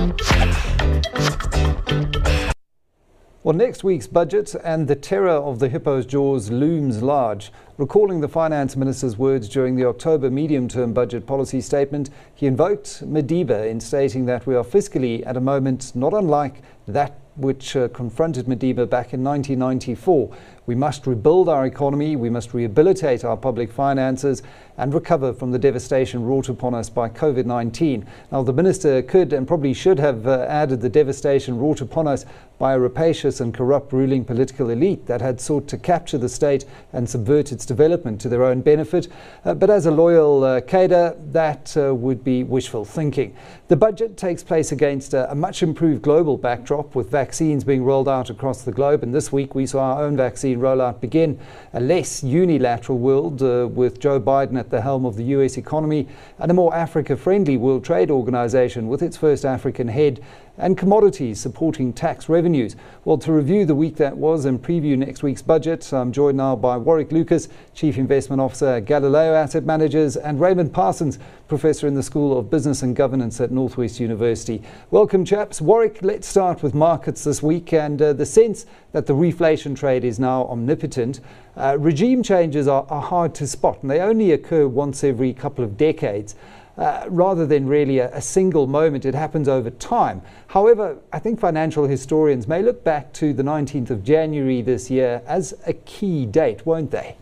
Well, next week's budget and the terror of the hippo's jaws looms large. Recalling the finance minister's words during the October medium-term budget policy statement, he invoked Madiba in stating that we are fiscally at a moment not unlike that which confronted Madiba back in 1994. We must rebuild our economy, we must rehabilitate our public finances and recover from the devastation wrought upon us by COVID-19. Now, the minister could and probably should have added the devastation wrought upon us by a rapacious and corrupt ruling political elite that had sought to capture the state and subvert its development to their own benefit. But as a loyal cadre, that would be wishful thinking. The budget takes place against a much improved global backdrop, with vaccines being rolled out across the globe. And this week we saw our own vaccine rollout begin. A less unilateral world with Joe Biden at the helm of the US economy, and a more Africa-friendly World Trade Organization with its first African head, and commodities supporting tax revenues. Well, to review the week that was and preview next week's budget, I'm joined now by Warwick Lucas, Chief Investment Officer at Galileo Asset Managers, and Raymond Parsons, Professor in the School of Business and Governance at Northwest University. Welcome, chaps. Warwick, let's start with markets this week and the sense that the reflation trade is now omnipotent. Regime changes are hard to spot, and they only occur once every couple of decades. Rather than really a single moment, it happens over time. However, I think financial historians may look back to the 19th of January this year as a key date, won't they?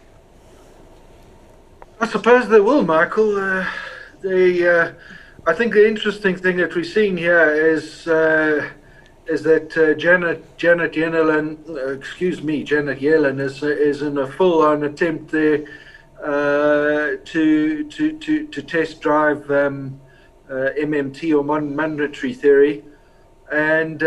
I suppose they will, Michael. I think the interesting thing that we're seeing here is that Janet Yellen is in a full-on attempt there to test drive MMT, or monetary theory, and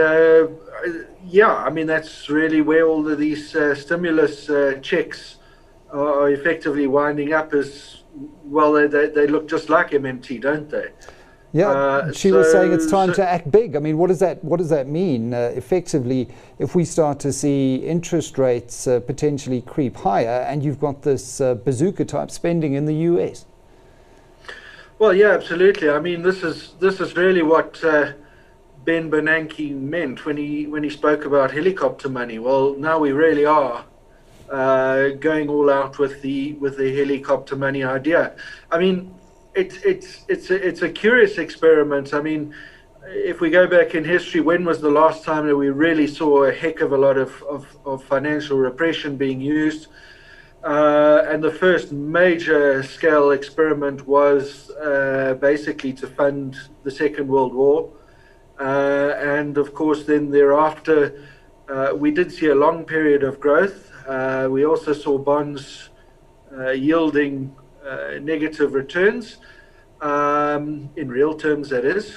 I mean, that's really where all of these stimulus checks are effectively winding up. As well, they look just like MMT, don't they? Yeah, she was saying it's time to act big. I mean, what does that mean? Effectively, if we start to see interest rates potentially creep higher, and you've got this bazooka type spending in the US. Well, yeah, absolutely. I mean, this is really what Ben Bernanke meant when he spoke about helicopter money. Well, now we really are going all out with the helicopter money idea. I mean, it's a curious experiment. I mean, if we go back in history, when was the last time that we really saw a heck of a lot of financial repression being used? And the first major scale experiment was basically to fund the Second World War. And of course, then thereafter, we did see a long period of growth. We also saw bonds yielding negative returns, in real terms, that is.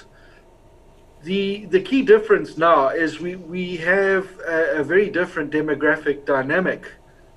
The key difference now is we have a very different demographic dynamic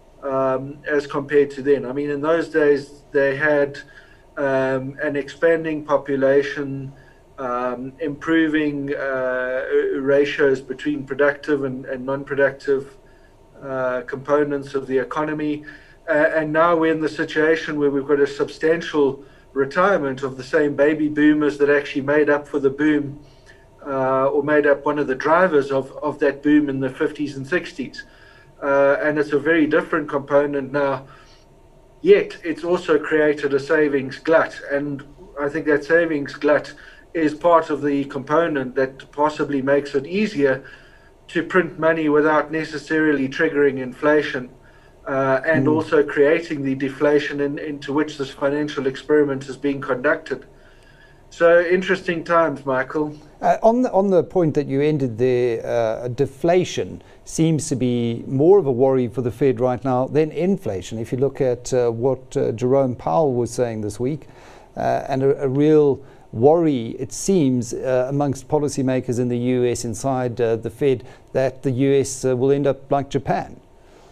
as compared to then. I mean, in those days they had an expanding population, improving ratios between productive and non-productive components of the economy. And now we're in the situation where we've got a substantial retirement of the same baby boomers that actually made up for the boom, or made up one of the drivers of that boom in the 50s and 60s. And it's a very different component now, yet it's also created a savings glut. And I think that savings glut is part of the component that possibly makes it easier to print money without necessarily triggering inflation. And also creating the deflation into which this financial experiment is being conducted. So interesting times, Michael. On the point that you ended there, deflation seems to be more of a worry for the Fed right now than inflation. If you look at what Jerome Powell was saying this week, and a real worry, it seems, amongst policymakers in the US inside the Fed, that the US will end up like Japan.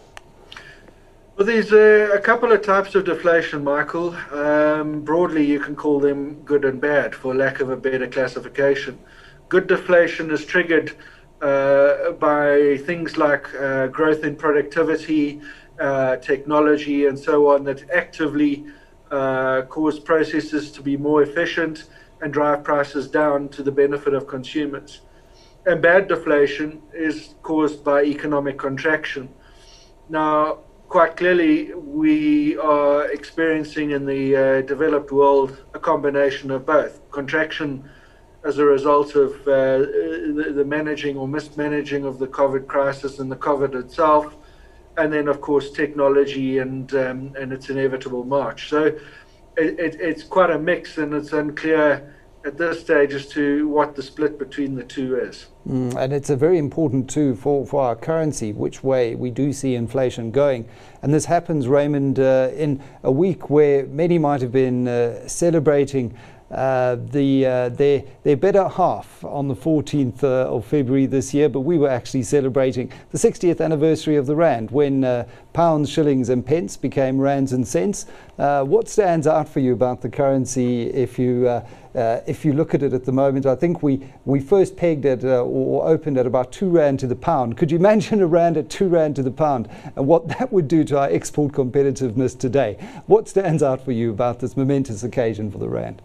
Well, there's a couple of types of deflation, Michael. Broadly, you can call them good and bad, for lack of a better classification. Good deflation is triggered by things like growth in productivity, technology, and so on, that actively cause processes to be more efficient and drive prices down to the benefit of consumers. And bad deflation is caused by economic contraction. Now, quite clearly, we are experiencing in the developed world a combination of both. Contraction as a result of the managing or mismanaging of the COVID crisis and the COVID itself, and then, of course, technology and its inevitable march. So it's quite a mix, and it's unclear at this stage as to what the split between the two is. And it's a very important too for our currency, which way we do see inflation going. And this happens, Raymond, in a week where many might have been celebrating their better half on the 14th of February this year, but we were actually celebrating the 60th anniversary of the rand, when pounds, shillings and pence became rands and cents. What stands out for you about the currency if you look at it at the moment? I think we first pegged it or opened at about 2 rand to the pound. Could you imagine a rand at 2 rand to the pound and what that would do to our export competitiveness today? What stands out for you about this momentous occasion for the rand?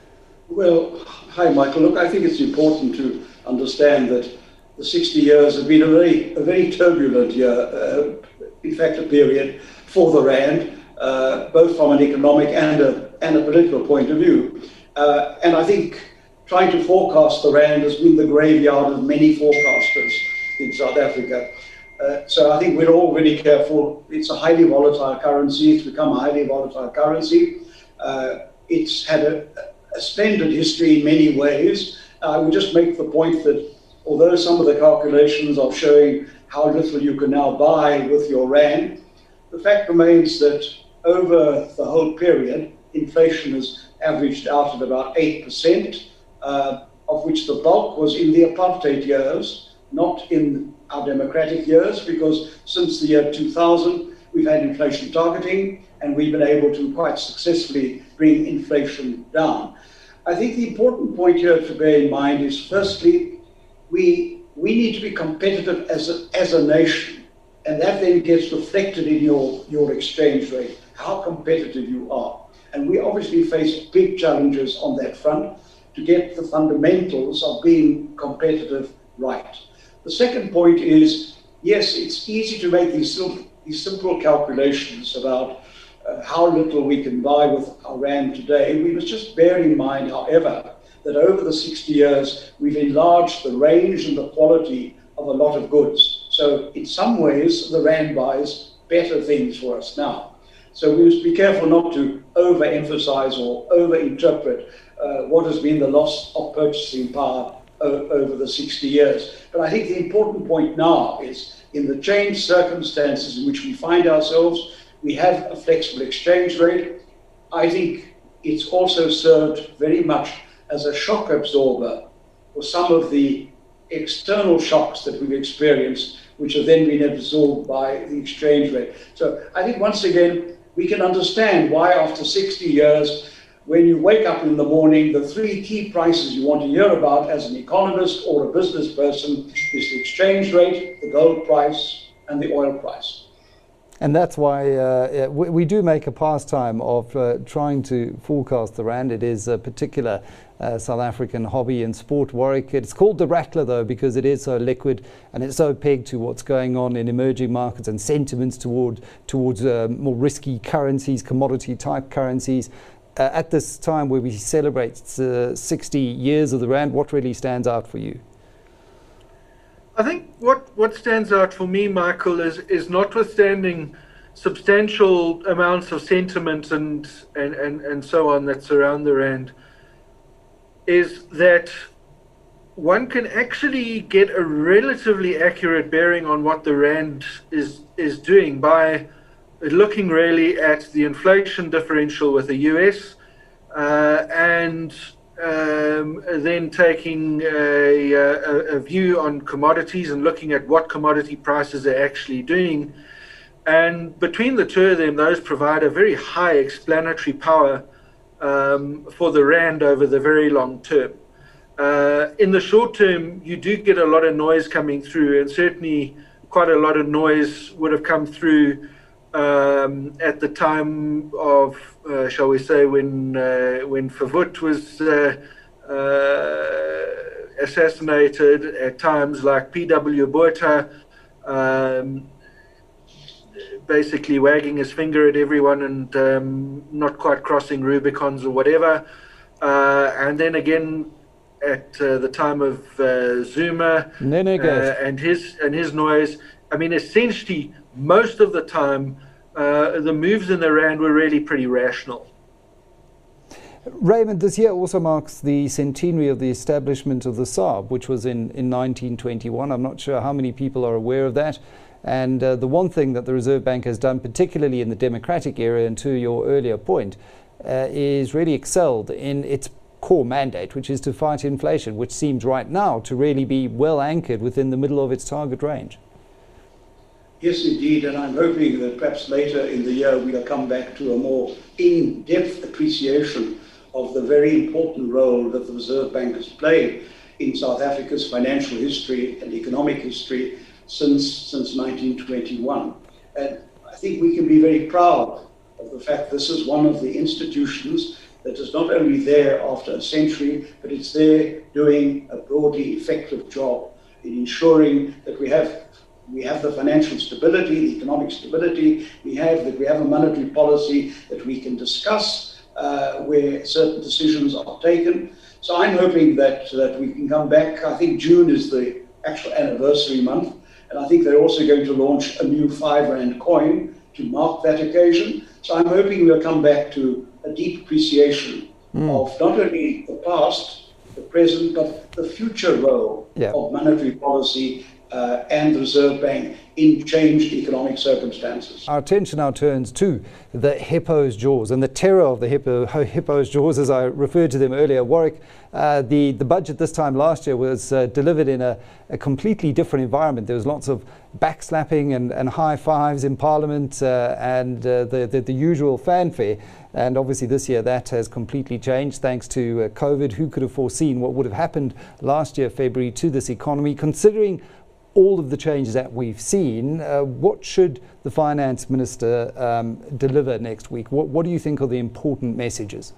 Well, hi, Michael. Look, I think it's important to understand that the 60 years have been a very turbulent year, in fact, a period for the rand, both from an economic and a political point of view. And I think trying to forecast the rand has been the graveyard of many forecasters in South Africa. So I think we're all very careful. It's a highly volatile currency. It's become a highly volatile currency. It's had a splendid history in many ways. I would just make the point that although some of the calculations are showing how little you can now buy with your rand, the fact remains that over the whole period, inflation has averaged out at about 8%, of which the bulk was in the apartheid years, not in our democratic years, because since the year 2000, we've had inflation targeting, and we've been able to quite successfully bring inflation down. I think the important point here to bear in mind is, firstly, we need to be competitive as a nation, and that then gets reflected in your exchange rate, how competitive you are. And we obviously face big challenges on that front to get the fundamentals of being competitive right. The second point is, yes, it's easy to make these simple calculations about how little we can buy with our rand today. We must just bear in mind, however, that over the 60 years, we've enlarged the range and the quality of a lot of goods. So in some ways, the rand buys better things for us now. So we must be careful not to overemphasize or overinterpret what has been the loss of purchasing power over the 60 years. But I think the important point now is, in the changed circumstances in which we find ourselves, we have a flexible exchange rate. I think it's also served very much as a shock absorber for some of the external shocks that we've experienced, which have then been absorbed by the exchange rate. So I think once again, we can understand why after 60 years, when you wake up in the morning, the 3 key prices you want to hear about as an economist or a business person is the exchange rate, the gold price, and the oil price. And that's why we do make a pastime of trying to forecast the rand. It is a particular South African hobby and sport, Warwick. It's called the Rattler, though, because it is so liquid and it's so pegged to what's going on in emerging markets and sentiments towards more risky currencies, commodity-type currencies. At this time where we celebrate 60 years of the rand, what really stands out for you? I think what stands out for me, Michael, is notwithstanding substantial amounts of sentiment and so on that surround the rand, is that one can actually get a relatively accurate bearing on what the rand is doing by looking really at the inflation differential with the US and then taking a view on commodities and looking at what commodity prices are actually doing. And between the two of them, those provide a very high explanatory power for the rand over the very long term. In the short term, you do get a lot of noise coming through, and certainly quite a lot of noise would have come through at the time of, shall we say, when Verwoerd was assassinated at times, like P.W. Botha, basically wagging his finger at everyone and not quite crossing Rubicons or whatever. And then again at the time of Zuma and his noise. I mean, essentially, most of the time, the moves in the rand were really pretty rational. Raymond, this year also marks the centenary of the establishment of the SARB, which was in 1921. I'm not sure how many people are aware of that. And the one thing that the Reserve Bank has done, particularly in the democratic era, and to your earlier point, is really excelled in its core mandate, which is to fight inflation, which seems right now to really be well anchored within the middle of its target range. Yes, indeed, and I'm hoping that perhaps later in the year we'll come back to a more in-depth appreciation of the very important role that the Reserve Bank has played in South Africa's financial history and economic history since 1921. And I think we can be very proud of the fact this is one of the institutions that is not only there after a century, but it's there doing a broadly effective job in ensuring that we have the financial stability, the economic stability, we have a monetary policy that we can discuss where certain decisions are taken. So I'm hoping that we can come back. I think June is the actual anniversary month, and I think they're also going to launch a new 5 Rand coin to mark that occasion. So I'm hoping we'll come back to a deep appreciation of not only the past, the present, but the future role of monetary policy and the Reserve Bank in changed economic circumstances. Our attention now turns to the hippo's jaws and the terror of the hippo's jaws, as I referred to them earlier. Warwick, the budget this time last year was delivered in a completely different environment. There was lots of backslapping and high fives in Parliament and the usual fanfare. And obviously this year that has completely changed thanks to COVID. Who could have foreseen what would have happened last year, February, to this economy? Considering all of the changes that we've seen, what should the Finance Minister deliver next week? What do you think are the important messages?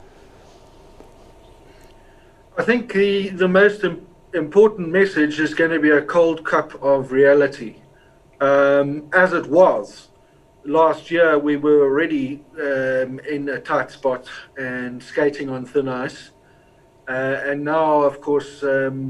I think the most important message is going to be a cold cup of reality. As it was, last year we were already in a tight spot and skating on thin ice. And now, of course,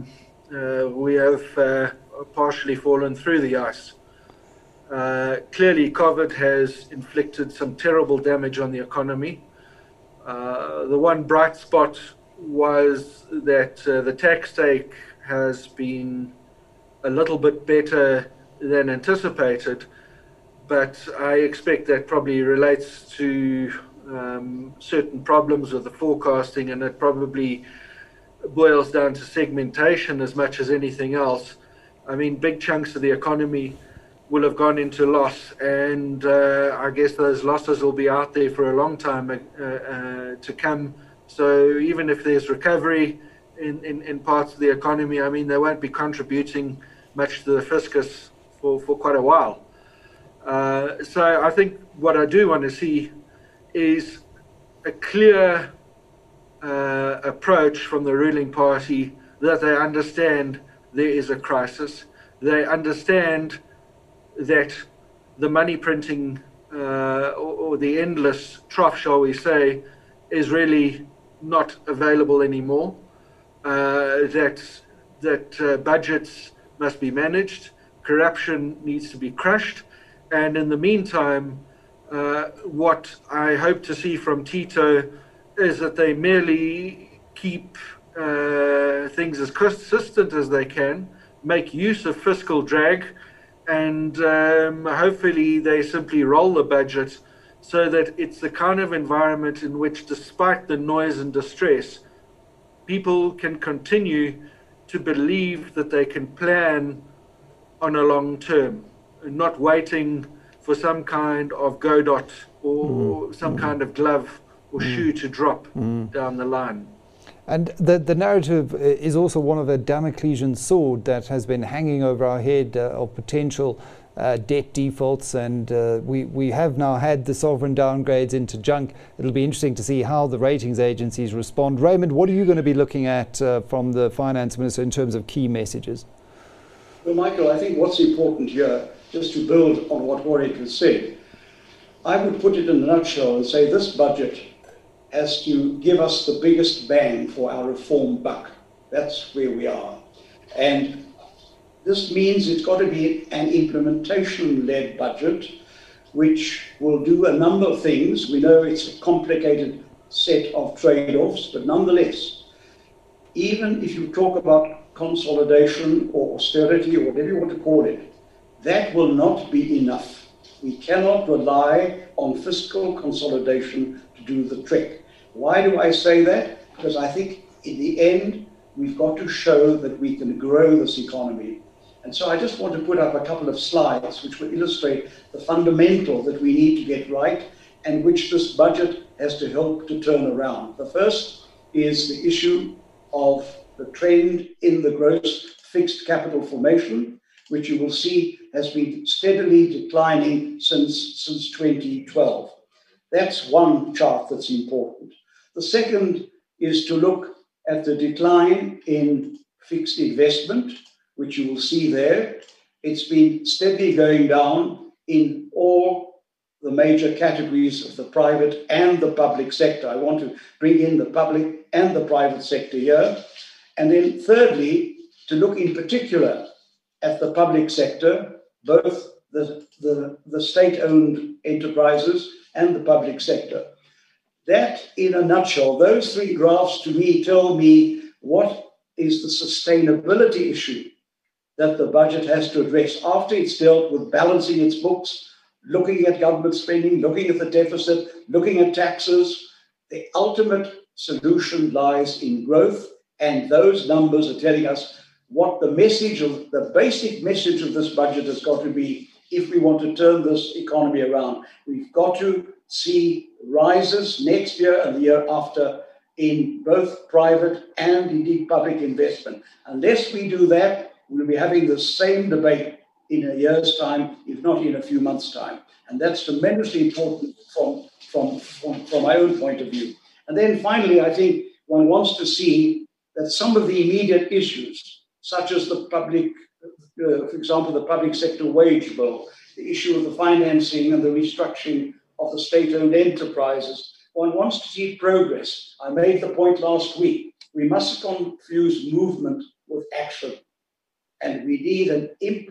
we have partially fallen through the ice. Clearly, COVID has inflicted some terrible damage on the economy. The one bright spot was that the tax take has been a little bit better than anticipated, but I expect that probably relates to certain problems with the forecasting, and it probably boils down to segmentation as much as anything else. I mean, big chunks of the economy will have gone into loss, and I guess those losses will be out there for a long time to come. So even if there's recovery in parts of the economy, I mean, they won't be contributing much to the fiscus for quite a while. So I think what I do want to see is a clear approach from the ruling party that they understand there is a crisis. They understand that the money printing or the endless trough, shall we say, is really not available anymore. That budgets must be managed, corruption needs to be crushed, and in the meantime, what I hope to see from Tito is that they merely keep things as consistent as they can, make use of fiscal drag, and hopefully they simply roll the budget so that it's the kind of environment in which, despite the noise and distress, people can continue to believe that they can plan on a long term, not waiting for some kind of Godot or some kind of glove or shoe to drop down the line. And the narrative is also one of a Damoclesian sword that has been hanging over our head of potential debt defaults, and we have now had the sovereign downgrades into junk. It'll be interesting to see how the ratings agencies respond. Raymond, what are you going to be looking at from the Finance Minister in terms of key messages? Well, Michael, I think what's important here, just to build on what Warwick has said, I would put it in a nutshell and say this budget has to give us the biggest bang for our reform buck. That's where we are. And this means it's got to be an implementation-led budget, which will do a number of things. We know it's a complicated set of trade-offs, but nonetheless, even if you talk about consolidation or austerity or whatever you want to call it, that will not be enough. We cannot rely on fiscal consolidation to do the trick. Why do I say that? Because I think in the end, we've got to show that we can grow this economy. And so I just want to put up a couple of slides which will illustrate the fundamental that we need to get right and which this budget has to help to turn around. The first is the issue of the trend in the gross fixed capital formation, which you will see has been steadily declining since 2012. That's one chart that's important. The second is to look at the decline in fixed investment, which you will see there. It's been steadily going down in all the major categories of the private and the public sector. I want to bring in the public and the private sector here. And then thirdly, to look in particular at the public sector, both the state-owned enterprises and the public sector. That, in a nutshell, those three graphs to me tell me what is the sustainability issue that the budget has to address after it's dealt with balancing its books, looking at government spending, looking at the deficit, looking at taxes. The ultimate solution lies in growth, and those numbers are telling us what the basic message of this budget has got to be if we want to turn this economy around. We've got to see rises next year and the year after in both private and indeed public investment. Unless we do that, we'll be having the same debate in a year's time, if not in a few months' time. And that's tremendously important from my own point of view. And then finally, I think one wants to see that some of the immediate issues, such as the public, for example, the public sector wage bill, the issue of the financing and the restructuring of the state-owned enterprises, one wants to see progress. I made the point last week. We mustn't confuse movement with action. And we need an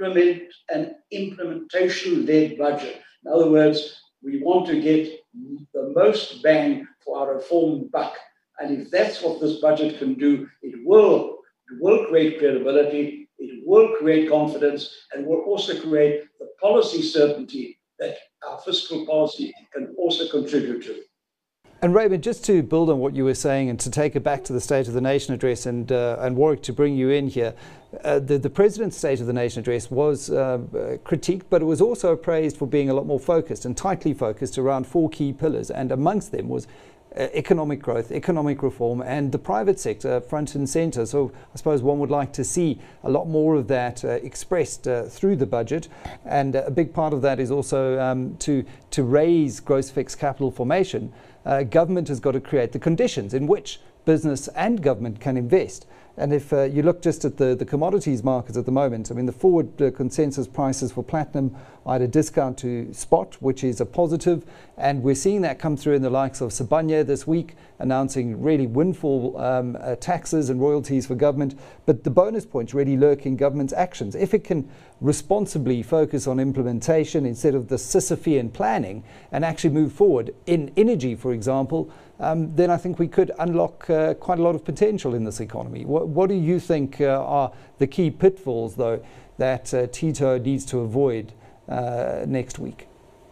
implementation-led budget. In other words, we want to get the most bang for our reform buck. And if that's what this budget can do, it will create credibility, it will create confidence, and will also create the policy certainty that our fiscal policy can also contribute to. And Raymond, just to build on what you were saying and to take it back to the State of the Nation address, and Warwick, to bring you in here, the President's State of the Nation address was critiqued, but it was also praised for being a lot more focused and tightly focused around four key pillars, and amongst them was economic growth, economic reform, and the private sector front and centre. So I suppose one would like to see a lot more of that expressed through the budget, and a big part of that is also to raise gross fixed capital formation. Government has got to create the conditions in which business and government can invest. And if you look just at the commodities markets at the moment, I mean, the forward consensus prices for platinum are at a discount to spot, which is a positive. And we're seeing that come through in the likes of Sibanye this week, announcing really windfall taxes and royalties for government. But the bonus points really lurk in government's actions. If it can responsibly focus on implementation instead of the Sisyphean planning and actually move forward in energy, for example, then I think we could unlock quite a lot of potential in this economy. What do you think are the key pitfalls, though, that Tito needs to avoid next week?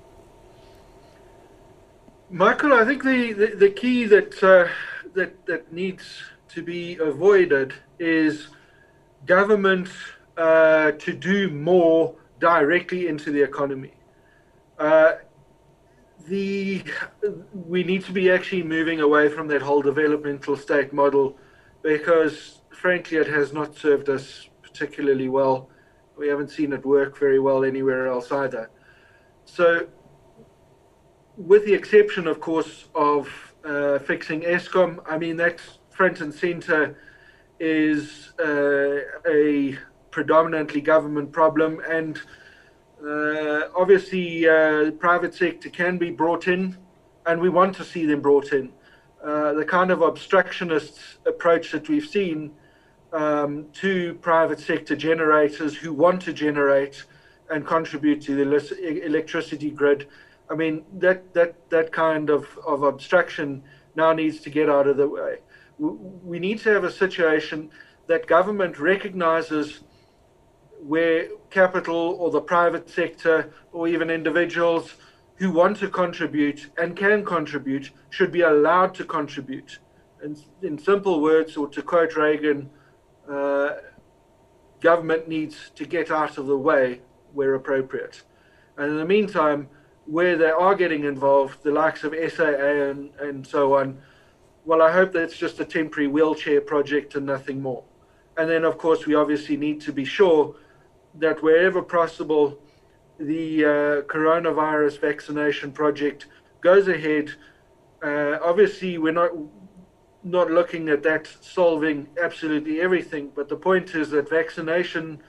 Michael, I think the key that needs to be avoided is government to do more directly into the economy. We need to be actually moving away from that whole developmental state model, because frankly it has not served us particularly well We haven't seen it work very well anywhere else either. So, with the exception, of course, of fixing Eskom, I mean, that's front and center is a predominantly government problem, and obviously private sector can be brought in, and we want to see them brought in. The kind of obstructionist approach that we've seen to private sector generators who want to generate and contribute to the electricity grid, I mean, that kind of obstruction now needs to get out of the way. We need to have a situation that government recognizes where capital or the private sector or even individuals who want to contribute and can contribute should be allowed to contribute. And in simple words, or to quote Reagan, government needs to get out of the way where appropriate. And in the meantime, where they are getting involved, the likes of SAA and so on, well, I hope that's just a temporary wheelchair project and nothing more. And then, of course, we obviously need to be sure that wherever possible, the coronavirus vaccination project goes ahead. Obviously, we're not looking at that solving absolutely everything, but the point is that vaccination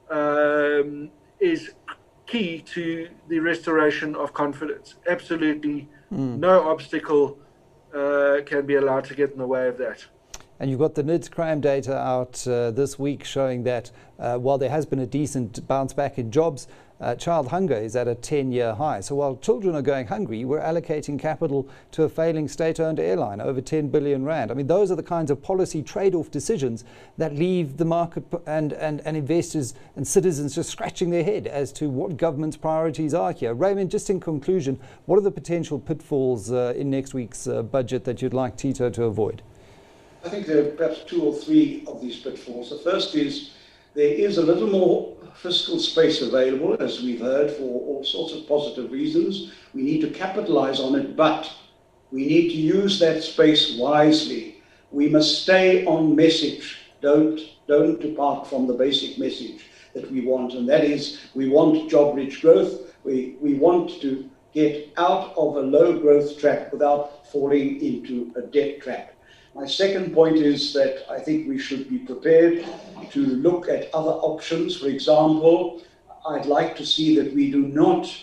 is key to the restoration of confidence. Absolutely no obstacle can be allowed to get in the way of that. And you've got the NIDS crime data out this week showing that while there has been a decent bounce back in jobs, child hunger is at a 10-year high. So while children are going hungry, we're allocating capital to a failing state-owned airline, over 10 billion rand. I mean, those are the kinds of policy trade-off decisions that leave the market and investors and citizens just scratching their head as to what government's priorities are here. Raymond, just in conclusion, what are the potential pitfalls in next week's budget that you'd like Tito to avoid? I think there are perhaps two or three of these pitfalls. The first is there is a little more fiscal space available, as we've heard, for all sorts of positive reasons. We need to capitalize on it, but we need to use that space wisely. We must stay on message. Don't depart from the basic message that we want, and that is we want job-rich growth. We want to get out of a low growth trap without falling into a debt trap. My second point is that I think we should be prepared to look at other options. For example, I'd like to see that we do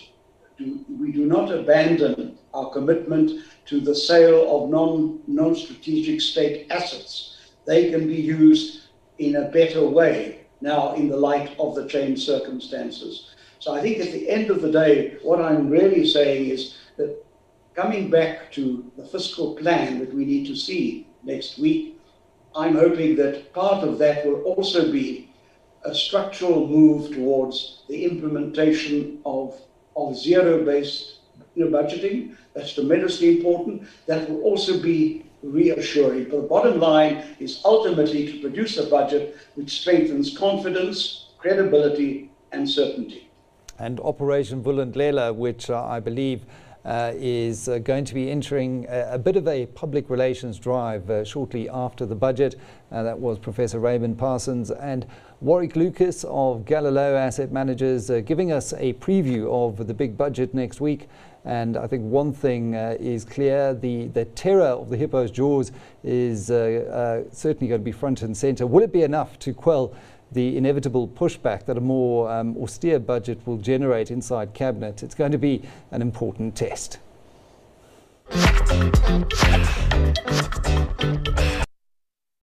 not abandon our commitment to the sale of non-strategic state assets. They can be used in a better way now in the light of the changed circumstances. So I think at the end of the day, what I'm really saying is that coming back to the fiscal plan that we need to see next week, I'm hoping that part of that will also be a structural move towards the implementation of zero-based budgeting. That's tremendously important. That will also be reassuring. But the bottom line is ultimately to produce a budget which strengthens confidence, credibility, and certainty. And Operation Vulindlela, which I believe is going to be entering a bit of a public relations drive shortly after the budget. That was Professor Raymond Parsons and Warwick Lucas of Galileo Asset Managers giving us a preview of the big budget next week. And I think one thing is clear, the terror of the hippo's jaws is certainly going to be front and center. Will it be enough to quell the inevitable pushback that a more austere budget will generate inside Cabinet? It's going to be an important test.